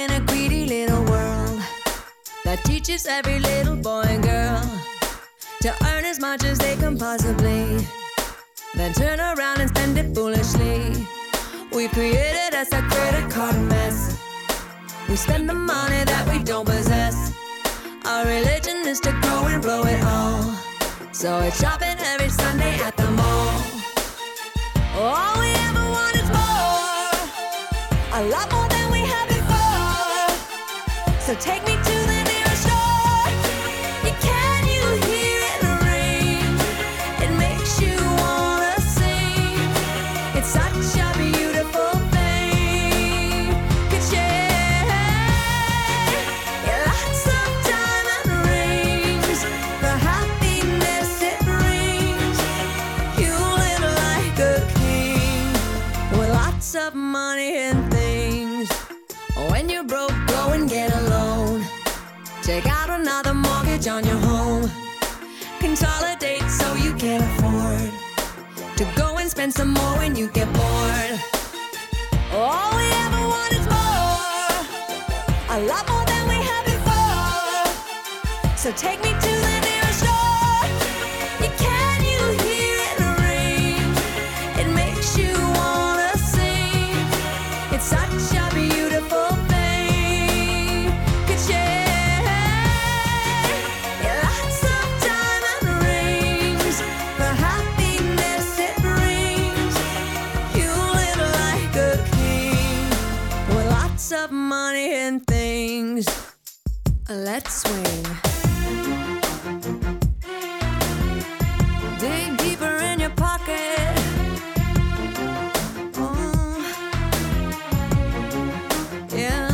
in a greedy little world that teaches every little boy and girl to earn as much as they can possibly, then turn around and spend it foolishly. We created us a credit card mess. We spend the money that we don't possess. Our religion is to go and blow it all, so it's shopping every Sunday at the mall. All we ever want is more, a lot more than we had before. So take me to the nearest store. Can you hear it ring? It makes you wanna sing. It's such a beautiful thing. Ka-ching. Yeah, lots of diamond rings, the happiness it brings. You live like a king with lots of money and things. When you're broke, go and get a loan. Take out another mortgage on your home. Consolidate so you can afford to go and spend some more when you get bored. All we ever want is more, a lot more than we had before. So take me to the nearest store. Can you hear it ring? It makes you wanna sing. It's such a beautiful thing. Ka-ching. Yeah, lots of diamond rings, the happiness it brings. You live like a king with lots of money and things. Let's swing. Dig deeper in your pocket. Oh, yeah.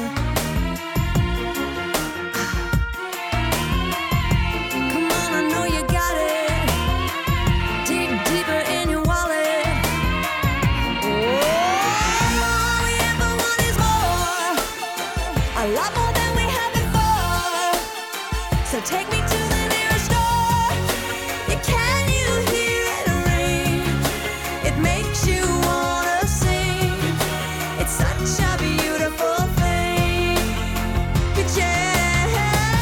Come on, I know you got it. Dig deeper in your wallet. Oh, all we ever want is more, a lot more than we had before. So take me to the nearest store. Can you hear it ring? It makes you wanna sing. It's such a beautiful thing. Ka-ching.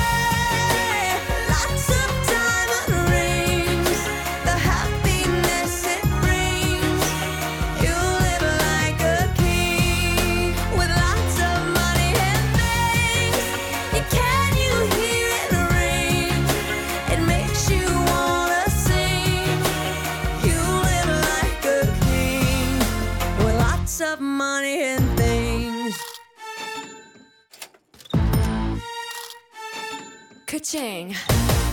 Lots of diamond rings, the happiness it brings. You live like a king with lots of money and things. Can you hear it ring? It makes you wanna sing. You live like a king with lots of money and things. Ka-ching.